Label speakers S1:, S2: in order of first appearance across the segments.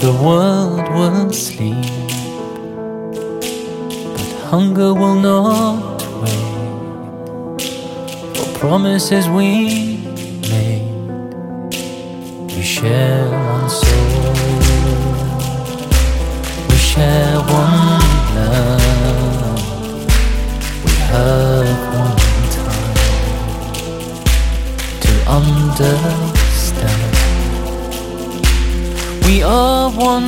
S1: the world will sleep, but hunger will not wait for promises we made. We share one soul, we share one love, we have one time to understand. We are one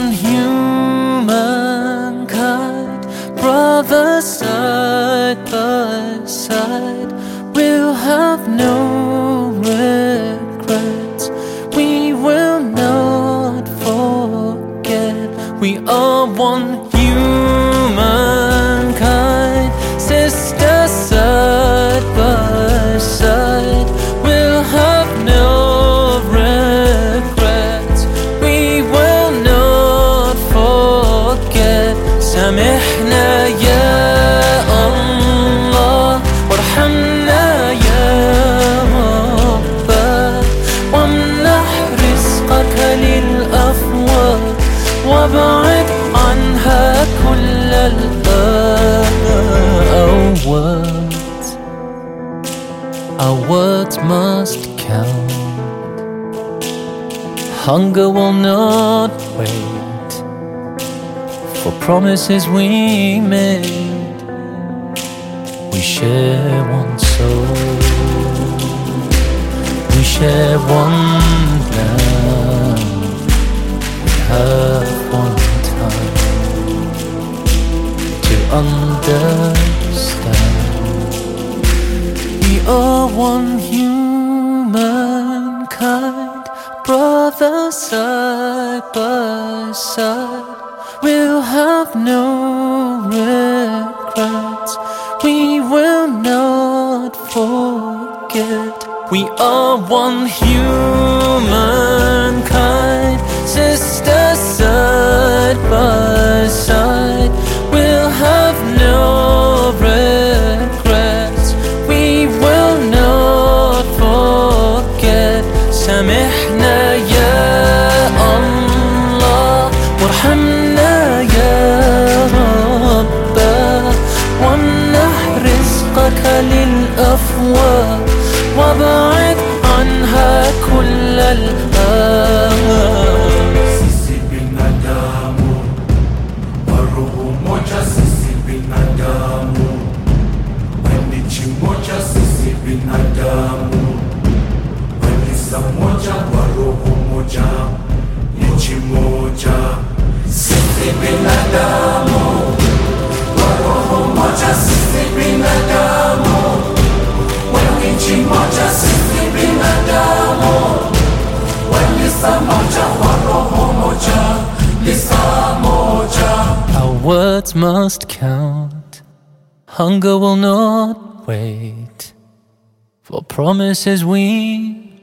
S1: humankind, brothers side by side. We'll have no regrets, we will not forget. We are one humankind, sisters side by side. We'll have no regrets, we will not forget. سامحنا يا الله وارحمنا يا رب، وامنح رزقك للأفواه وابعد عنها كل Our words must count. Hunger will not wait for promises we made. We share one soul, we share one love, we have one time to understand. We are one humankind, brothers side by side. We'll have no regrets, we will not forget. We are one humankind, sisters side by side. We'll have no regrets, we will not forget. سامحنا يا الله وارحمنا يا رب، وامنح رزقك للأفواه وابعد عنها كل
S2: Sisi binadamu, wa roho moja sisi binadamu, wenye nchi moja sisi binadamu, wenye saa moja wa roho moja, nchi moja. Sisi binadamu, wa roho moja sisi binadamu, wenye nchi moja sisi binadamu, wenye saa moja wa roho moja, ni saa moja.
S1: Our words must count. Hunger will not wait for promises we